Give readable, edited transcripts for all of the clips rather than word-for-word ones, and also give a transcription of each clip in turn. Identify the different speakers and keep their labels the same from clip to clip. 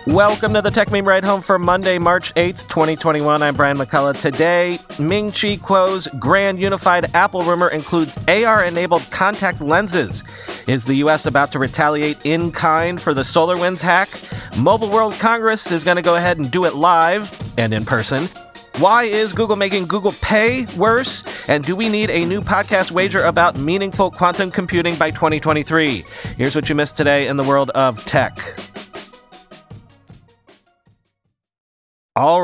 Speaker 1: Welcome to the Tech Meme Ride Home for Monday, March 8th, 2021. I'm Brian McCullough. Today, Ming-Chi Kuo's grand unified Apple rumor includes AR-enabled contact lenses. Is the U.S. about to retaliate in kind for the SolarWinds hack? Mobile World Congress is going to go ahead and do it live and in person. Why is Google making Google Pay worse? And do we need a new podcast wager about meaningful quantum computing by 2023? Here's what you missed today in the world of tech. All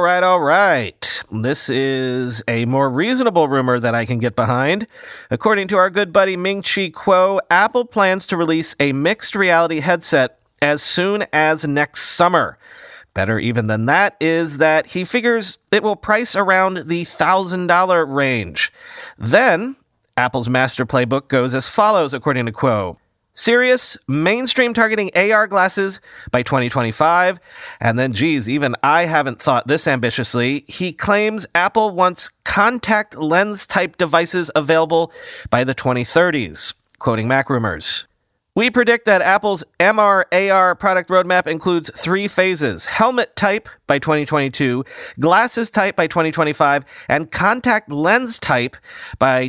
Speaker 1: right. This is a more reasonable rumor that I can get behind. According to our good buddy Ming-Chi Kuo, Apple plans to release a mixed reality headset as soon as next summer. Better even than that is that he figures it will price around the $1,000 range. Then, Apple's master playbook goes as follows, according to Kuo. Serious, mainstream targeting AR glasses by 2025. And then, even I haven't thought this ambitiously. He claims Apple wants contact lens type devices available by the 2030s, quoting MacRumors. We predict that Apple's MR/AR product roadmap includes 3 phases: helmet type by 2022, glasses type by 2025, and contact lens type by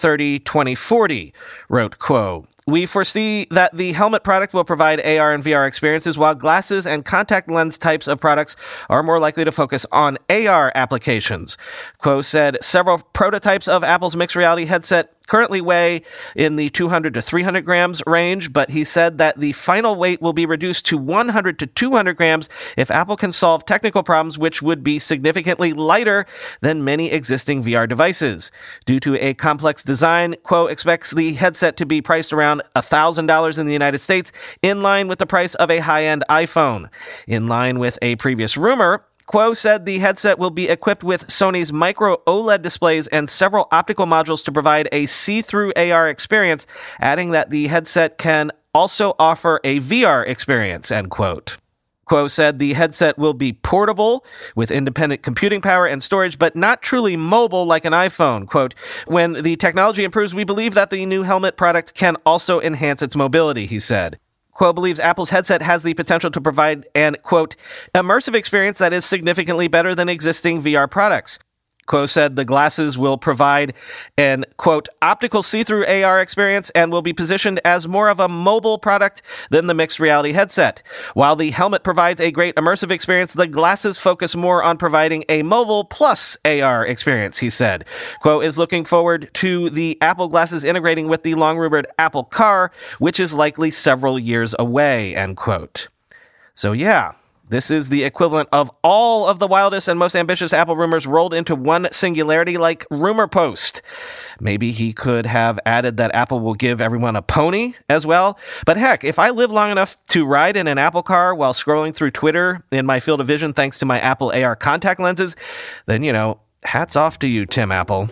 Speaker 1: 2030-2040, wrote Kuo. We foresee that the helmet product will provide AR and VR experiences, while glasses and contact lens types of products are more likely to focus on AR applications. Kuo said several prototypes of Apple's mixed reality headset currently weigh in the 200 to 300 grams range, but he said that the final weight will be reduced to 100 to 200 grams if Apple can solve technical problems, which would be significantly lighter than many existing VR devices. Due to a complex design, Kuo expects the headset to be priced around $1,000 in the United States, in line with the price of a high-end iPhone. In line with a previous rumor, Kuo said the headset will be equipped with Sony's micro OLED displays and several optical modules to provide a see-through AR experience, adding that the headset can also offer a VR experience, end quote. Kuo said the headset will be portable with independent computing power and storage, but not truly mobile like an iPhone. Quote, when the technology improves, we believe that the new helmet product can also enhance its mobility, he said. Kuo believes Apple's headset has the potential to provide an, quote, immersive experience that is significantly better than existing VR products. Kuo said the glasses will provide an, quote, optical see-through AR experience and will be positioned as more of a mobile product than the mixed reality headset. While the helmet provides a great immersive experience, the glasses focus more on providing a mobile plus AR experience, he said. Kuo is looking forward to the Apple glasses integrating with the long-rumored Apple Car, which is likely several years away, end quote. So yeah. This is the equivalent of all of the wildest and most ambitious Apple rumors rolled into one singularity like Rumor Post. Maybe he could have added that Apple will give everyone a pony as well. But heck, if I live long enough to ride in an Apple car while scrolling through Twitter in my field of vision thanks to my Apple AR contact lenses, then, hats off to you, Tim Apple.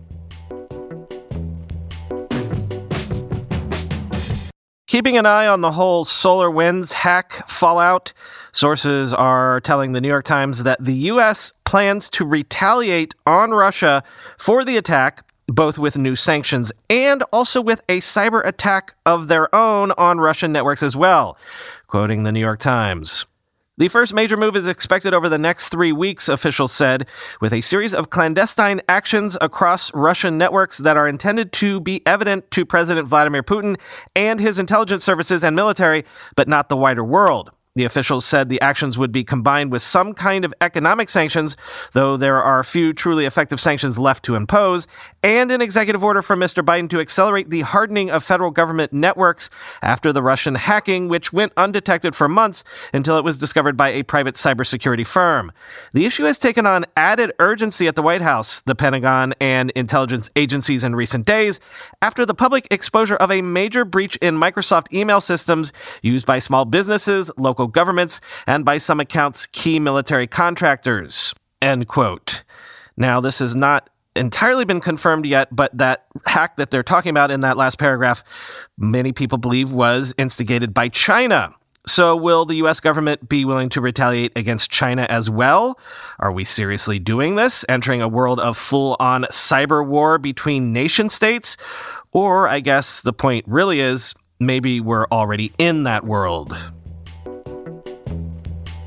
Speaker 1: Keeping an eye on the whole SolarWinds hack fallout, sources are telling the New York Times that the U.S. plans to retaliate on Russia for the attack, both with new sanctions and also with a cyber attack of their own on Russian networks as well, quoting the New York Times. The first major move is expected over the next 3 weeks, officials said, with a series of clandestine actions across Russian networks that are intended to be evident to President Vladimir Putin and his intelligence services and military, but not the wider world. The officials said the actions would be combined with some kind of economic sanctions, though there are few truly effective sanctions left to impose, and an executive order from Mr. Biden to accelerate the hardening of federal government networks after the Russian hacking, which went undetected for months until it was discovered by a private cybersecurity firm. The issue has taken on added urgency at the White House, the Pentagon, and intelligence agencies in recent days after the public exposure of a major breach in Microsoft email systems used by small businesses, local governments, and by some accounts, key military contractors, end quote. Now, this has not entirely been confirmed yet, but that hack that they're talking about in that last paragraph, many people believe was instigated by China. So will the U.S. government be willing to retaliate against China as well? Are we seriously doing this, entering a world of full-on cyber war between nation states? Or I guess the point really is, maybe we're already in that world.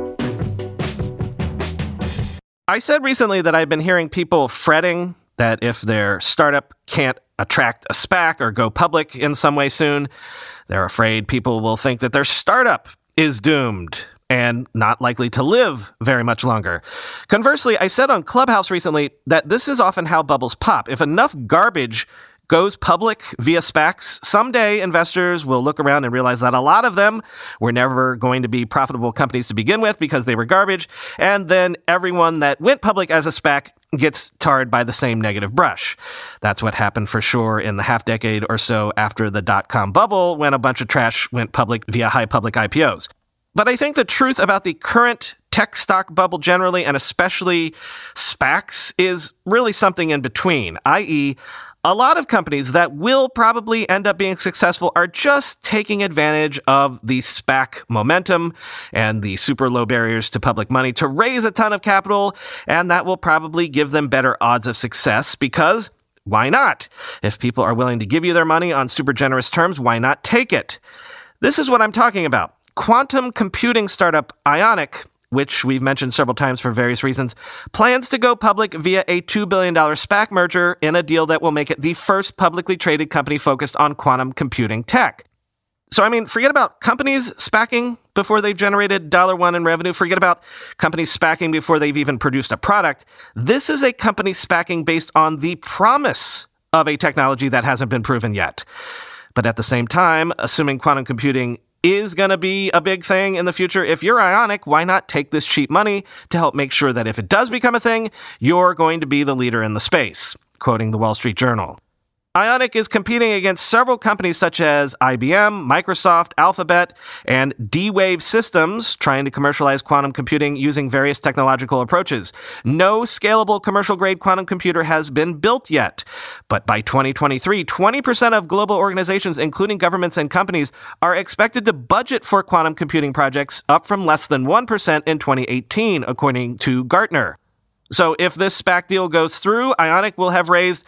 Speaker 1: I said recently that I've been hearing people fretting that if their startup can't attract a SPAC or go public in some way soon, they're afraid people will think that their startup is doomed and not likely to live very much longer. Conversely, I said on Clubhouse recently that this is often how bubbles pop. If enough garbage goes public via SPACs, someday investors will look around and realize that a lot of them were never going to be profitable companies to begin with because they were garbage, and then everyone that went public as a SPAC gets tarred by the same negative brush. That's what happened for sure in the half decade or so after the dot-com bubble when a bunch of trash went public via high public IPOs. But I think the truth about the current tech stock bubble generally, and especially SPACs, is really something in between, i.e., a lot of companies that will probably end up being successful are just taking advantage of the SPAC momentum and the super low barriers to public money to raise a ton of capital, and that will probably give them better odds of success because why not? If people are willing to give you their money on super generous terms, why not take it? This is what I'm talking about. Quantum computing startup Ionic, which we've mentioned several times for various reasons, plans to go public via a $2 billion SPAC merger in a deal that will make it the first publicly traded company focused on quantum computing tech. So, forget about companies SPACing before they've generated $1 in revenue. Forget about companies SPACing before they've even produced a product. This is a company SPACing based on the promise of a technology that hasn't been proven yet. But at the same time, assuming quantum computing is going to be a big thing in the future, if you're Ionic, why not take this cheap money to help make sure that if it does become a thing, you're going to be the leader in the space, quoting the Wall Street Journal. Ionic is competing against several companies such as IBM, Microsoft, Alphabet, and D-Wave Systems, trying to commercialize quantum computing using various technological approaches. No scalable commercial-grade quantum computer has been built yet. But by 2023, 20% of global organizations, including governments and companies, are expected to budget for quantum computing projects, up from less than 1% in 2018, according to Gartner. So if this SPAC deal goes through, Ionic will have raised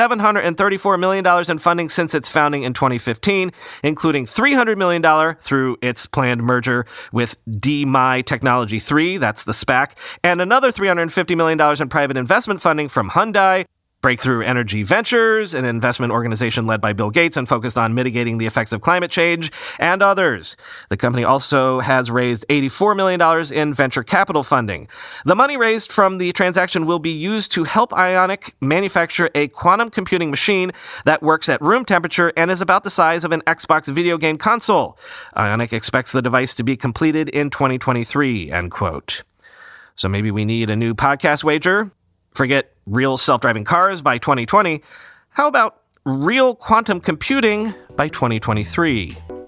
Speaker 1: $734 million in funding since its founding in 2015, including $300 million through its planned merger with DMI Technology 3, that's the SPAC, and another $350 million in private investment funding from Hyundai, Breakthrough Energy Ventures, an investment organization led by Bill Gates and focused on mitigating the effects of climate change, and others. The company also has raised $84 million in venture capital funding. The money raised from the transaction will be used to help Ionic manufacture a quantum computing machine that works at room temperature and is about the size of an Xbox video game console. Ionic expects the device to be completed in 2023, end quote. So maybe we need a new podcast wager? Forget real self-driving cars by 2020. How about real quantum computing by 2023?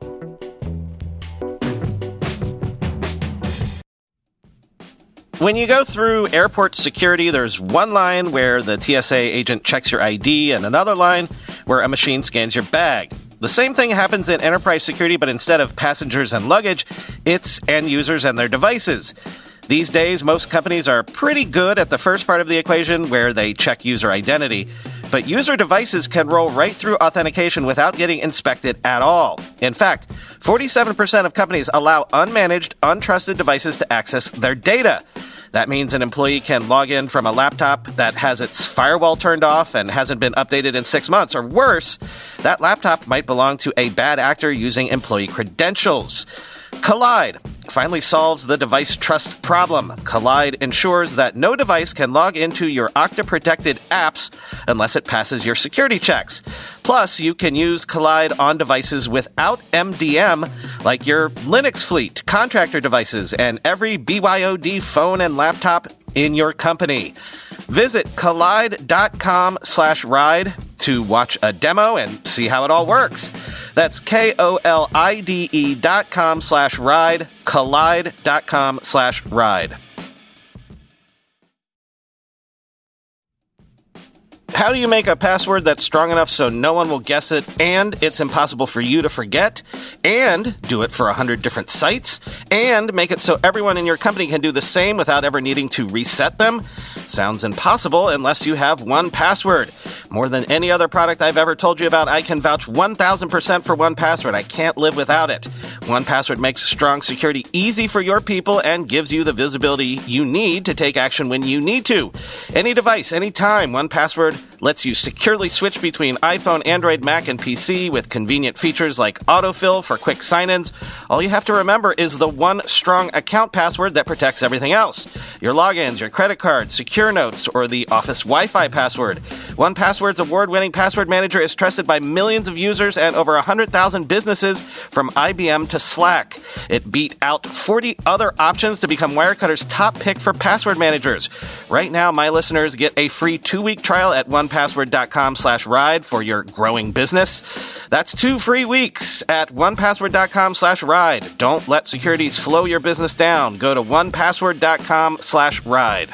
Speaker 1: When you go through airport security, there's one line where the TSA agent checks your ID and another line where a machine scans your bag. The same thing happens in enterprise security, but instead of passengers and luggage, it's end users and their devices. These days, most companies are pretty good at the first part of the equation where they check user identity, but user devices can roll right through authentication without getting inspected at all. In fact, 47% of companies allow unmanaged, untrusted devices to access their data. That means an employee can log in from a laptop that has its firewall turned off and hasn't been updated in 6 months, or worse, that laptop might belong to a bad actor using employee credentials. Kolide finally solves the device trust problem. Kolide ensures that no device can log into your Okta-protected apps unless it passes your security checks. Plus, you can use Kolide on devices without MDM, like your Linux fleet, contractor devices, and every BYOD phone and laptop in your company. Visit kolide.com/ride to watch a demo and see how it all works. That's KOLIDE.com/ride, kolide.com/ride. How do you make a password that's strong enough so no one will guess it, and it's impossible for you to forget, and do it for 100 different sites, and make it so everyone in your company can do the same without ever needing to reset them? Sounds impossible unless you have 1Password. More than any other product I've ever told you about, I can vouch 1,000% for 1Password. I can't live without it. 1Password makes strong security easy for your people and gives you the visibility you need to take action when you need to. Any device, anytime, 1Password lets you securely switch between iPhone, Android, Mac, and PC with convenient features like autofill for quick sign-ins. All you have to remember is the one strong account password that protects everything else. Your logins, your credit cards, secure notes, or the Office Wi-Fi password. 1Password's award-winning password manager is trusted by millions of users and over 100,000 businesses from IBM to Slack. It beat out 40 other options to become Wirecutter's top pick for password managers. Right now, my listeners get a free 2-week trial at 1password.com/ride for your growing business. That's 2 free weeks at 1password.com/ride. Don't let security slow your business down. Go to 1password.com/ride.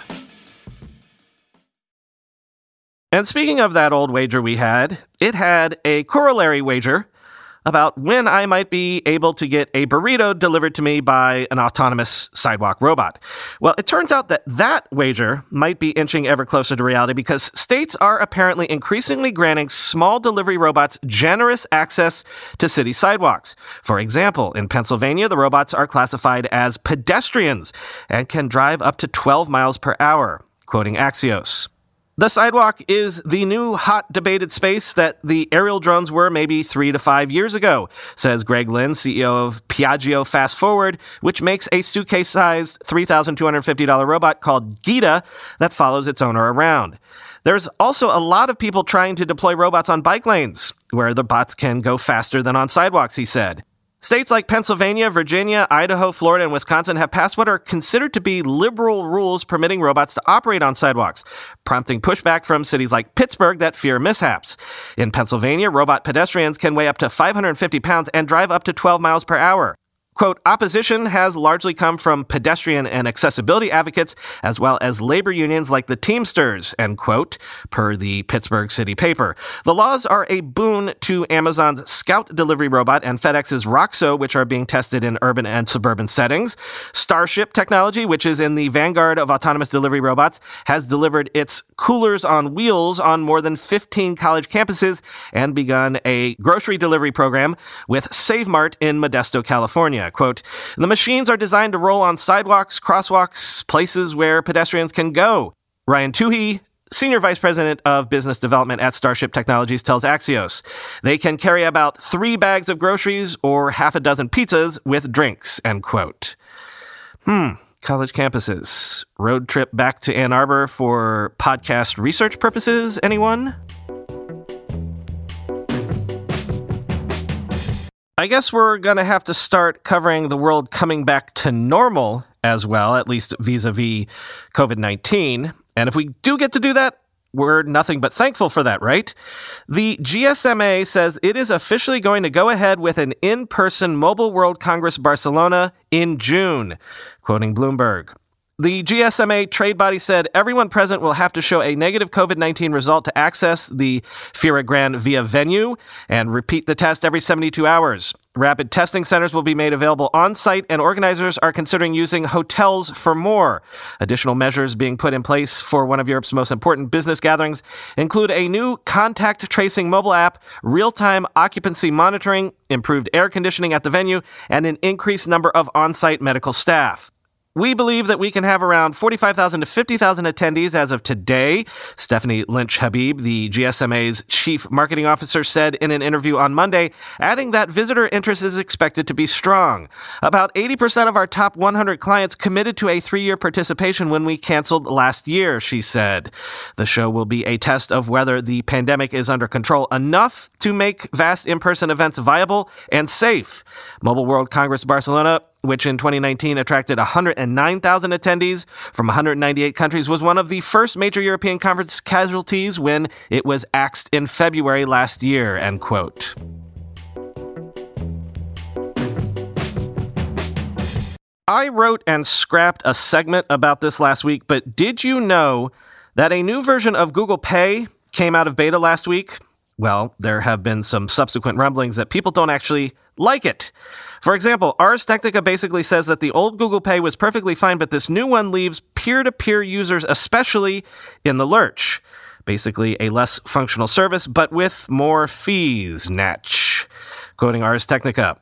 Speaker 1: And speaking of that old wager we had, it had a corollary wager about when I might be able to get a burrito delivered to me by an autonomous sidewalk robot. Well, it turns out that that wager might be inching ever closer to reality because states are apparently increasingly granting small delivery robots generous access to city sidewalks. For example, in Pennsylvania, the robots are classified as pedestrians and can drive up to 12 miles per hour, quoting Axios. The sidewalk is the new hot debated space that the aerial drones were maybe 3 to 5 years ago, says Greg Lynn, CEO of Piaggio Fast Forward, which makes a suitcase-sized $3,250 robot called Gita that follows its owner around. There's also a lot of people trying to deploy robots on bike lanes, where the bots can go faster than on sidewalks, he said. States like Pennsylvania, Virginia, Idaho, Florida, and Wisconsin have passed what are considered to be liberal rules permitting robots to operate on sidewalks, prompting pushback from cities like Pittsburgh that fear mishaps. In Pennsylvania, robot pedestrians can weigh up to 550 pounds and drive up to 12 miles per hour. Quote, opposition has largely come from pedestrian and accessibility advocates, as well as labor unions like the Teamsters, end quote, per the Pittsburgh City paper. The laws are a boon to Amazon's Scout delivery robot and FedEx's Roxo, which are being tested in urban and suburban settings. Starship Technology, which is in the vanguard of autonomous delivery robots, has delivered its coolers on wheels on more than 15 college campuses and begun a grocery delivery program with Save Mart in Modesto, California. Quote, the machines are designed to roll on sidewalks, crosswalks, places where pedestrians can go. Ryan Toohey, Senior Vice President of Business Development at Starship Technologies, tells Axios. They can carry about 3 bags of groceries or half a dozen pizzas with drinks, end quote. College campuses. Road trip back to Ann Arbor for podcast research purposes, anyone? I guess we're going to have to start covering the world coming back to normal as well, at least vis-a-vis COVID-19. And if we do get to do that, we're nothing but thankful for that, right? The GSMA says it is officially going to go ahead with an in-person Mobile World Congress Barcelona in June, quoting Bloomberg. The GSMA trade body said everyone present will have to show a negative COVID-19 result to access the Fira Gran Via venue and repeat the test every 72 hours. Rapid testing centers will be made available on-site, and organizers are considering using hotels for more. Additional measures being put in place for one of Europe's most important business gatherings include a new contact tracing mobile app, real-time occupancy monitoring, improved air conditioning at the venue, and an increased number of on-site medical staff. We believe that we can have around 45,000 to 50,000 attendees as of today, Stephanie Lynch-Habib, the GSMA's chief marketing officer, said in an interview on Monday, adding that visitor interest is expected to be strong. About 80% of our top 100 clients committed to a 3-year participation when we canceled last year, she said. The show will be a test of whether the pandemic is under control enough to make vast in-person events viable and safe. Mobile World Congress Barcelona, which in 2019 attracted 109,000 attendees from 198 countries, was one of the first major European conference casualties when it was axed in February last year, end quote. I wrote and scrapped a segment about this last week, but did you know that a new version of Google Pay came out of beta last week? Well, there have been some subsequent rumblings that people don't actually like it. For example, Ars Technica basically says that the old Google Pay was perfectly fine, but this new one leaves peer-to-peer users especially in the lurch. Basically a less functional service, but with more fees, natch. Quoting Ars Technica.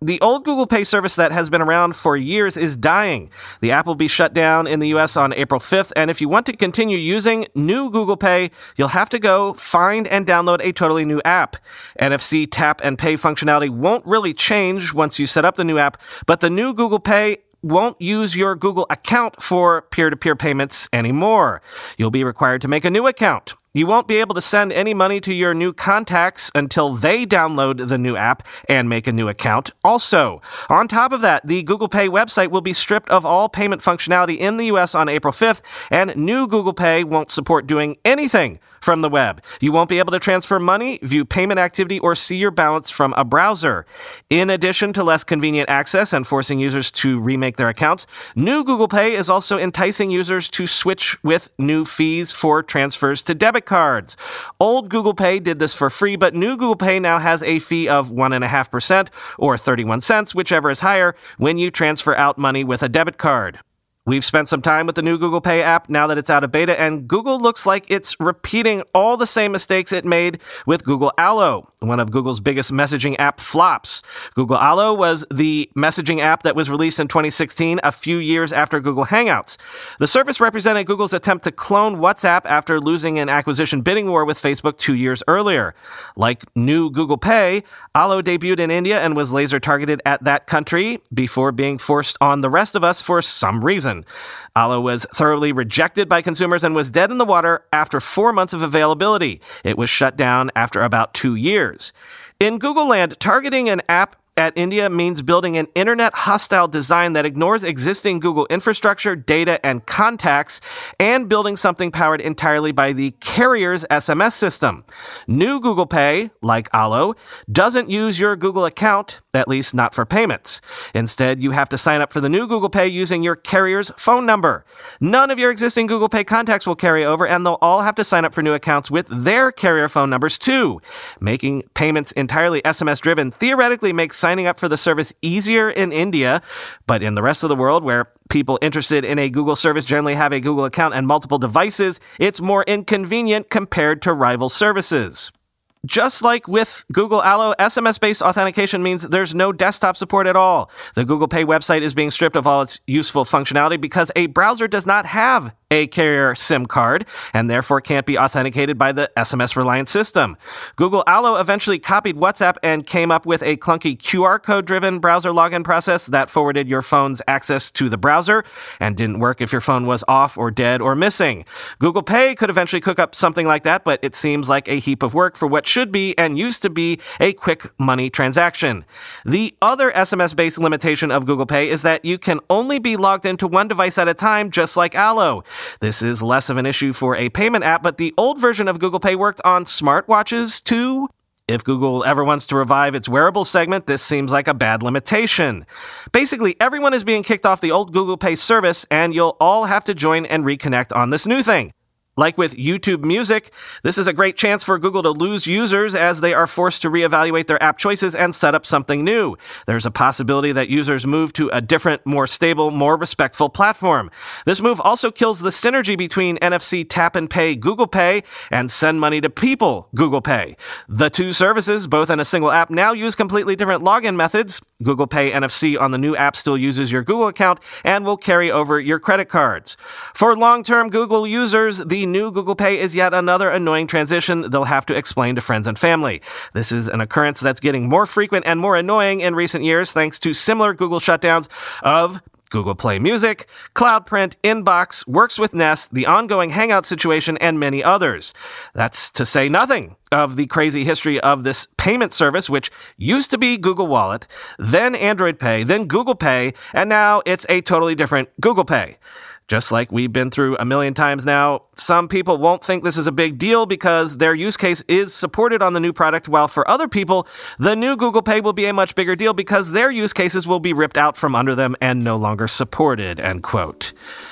Speaker 1: The old Google Pay service that has been around for years is dying. The app will be shut down in the US on April 5th, and if you want to continue using new Google Pay, you'll have to go find and download a totally new app. NFC tap and pay functionality won't really change once you set up the new app, but the new Google Pay won't use your Google account for peer-to-peer payments anymore. You'll be required to make a new account. You won't be able to send any money to your new contacts until they download the new app and make a new account. Also, on top of that, the Google Pay website will be stripped of all payment functionality in the US on April 5th, and new Google Pay won't support doing anything from the web. You won't be able to transfer money, view payment activity, or see your balance from a browser. In addition to less convenient access and forcing users to remake their accounts, new Google Pay is also enticing users to switch with new fees for transfers to debit cards. Old Google Pay did this for free, but new Google Pay now has a fee of 1.5% or 31 cents, whichever is higher, when you transfer out money with a debit card. We've spent some time with the new Google Pay app now that it's out of beta, and Google looks like it's repeating all the same mistakes it made with Google Allo, one of Google's biggest messaging app flops. Google Allo was the messaging app that was released in 2016, a few years after Google Hangouts. The service represented Google's attempt to clone WhatsApp after losing an acquisition bidding war with Facebook 2 years earlier. Like new Google Pay, Allo debuted in India and was laser targeted at that country before being forced on the rest of us for some reason. Allo was thoroughly rejected by consumers and was dead in the water after 4 months of availability. It was shut down after about 2 years. In Google land, targeting an app at India means building an internet-hostile design that ignores existing Google infrastructure, data, and contacts, and building something powered entirely by the carrier's SMS system. New Google Pay, like Allo, doesn't use your Google account, at least not for payments. Instead, you have to sign up for the new Google Pay using your carrier's phone number. None of your existing Google Pay contacts will carry over, and they'll all have to sign up for new accounts with their carrier phone numbers too. Making payments entirely SMS-driven theoretically makes signing up for the service easier in India, but in the rest of the world, where people interested in a Google service generally have a Google account and multiple devices, it's more inconvenient compared to rival services. Just like with Google Allo, SMS-based authentication means there's no desktop support at all. The Google Pay website is being stripped of all its useful functionality because a browser does not have a carrier SIM card and therefore can't be authenticated by the SMS-reliant system. Google Allo eventually copied WhatsApp and came up with a clunky QR code-driven browser login process that forwarded your phone's access to the browser and didn't work if your phone was off or dead or missing. Google Pay could eventually cook up something like that, but it seems like a heap of work for what should be and used to be a quick money transaction. The other SMS-based limitation of Google Pay is that you can only be logged into one device at a time, just like Allo. This is less of an issue for a payment app, but the old version of Google Pay worked on smartwatches too. If Google ever wants to revive its wearable segment, this seems like a bad limitation. Basically, everyone is being kicked off the old Google Pay service, and you'll all have to join and reconnect on this new thing. Like with YouTube Music, this is a great chance for Google to lose users as they are forced to reevaluate their app choices and set up something new. There's a possibility that users move to a different, more stable, more respectful platform. This move also kills the synergy between NFC Tap and Pay Google Pay and Send Money to People Google Pay. The two services, both in a single app, now use completely different login methods. Google Pay NFC on the new app still uses your Google account and will carry over your credit cards. For long-term Google users, the new Google Pay is yet another annoying transition they'll have to explain to friends and family. This is an occurrence that's getting more frequent and more annoying in recent years thanks to similar Google shutdowns of Google Play Music, CloudPrint, Inbox, Works with Nest, the ongoing Hangout situation, and many others. That's to say nothing of the crazy history of this payment service, which used to be Google Wallet, then Android Pay, then Google Pay, and now it's a totally different Google Pay. Just like we've been through a million times now, some people won't think this is a big deal because their use case is supported on the new product, while for other people, the new Google Pay will be a much bigger deal because their use cases will be ripped out from under them and no longer supported, end quote.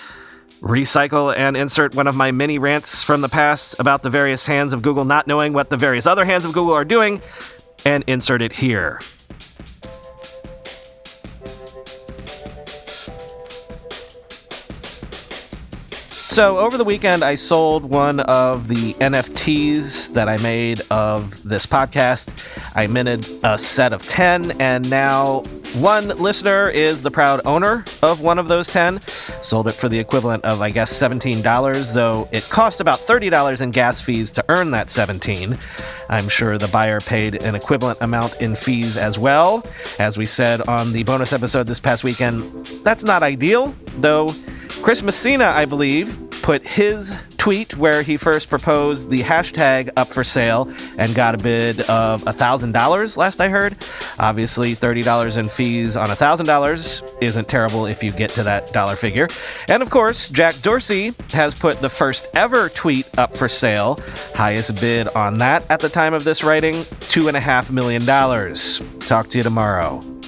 Speaker 1: Recycle and insert one of my mini rants from the past about the various hands of Google not knowing what the various other hands of Google are doing, and insert it here. So over the weekend, I sold one of the NFTs that I made of this podcast. I minted a set of 10, and now One listener is the proud owner of one of those 10. Sold it for the equivalent of, I guess, $17, though it cost about $30 in gas fees to earn that $17. I'm sure the buyer paid an equivalent amount in fees as well. As we said on the bonus episode this past weekend, that's not ideal, though Chris Messina, I believe, put his tweet where he first proposed the hashtag up for sale and got a bid of $1,000 last I heard. Obviously, $30 in fees on $1,000 isn't terrible if you get to that dollar figure. And of course, Jack Dorsey has put the first ever tweet up for sale. Highest bid on that at the time of this writing, $2.5 million. Talk to you tomorrow.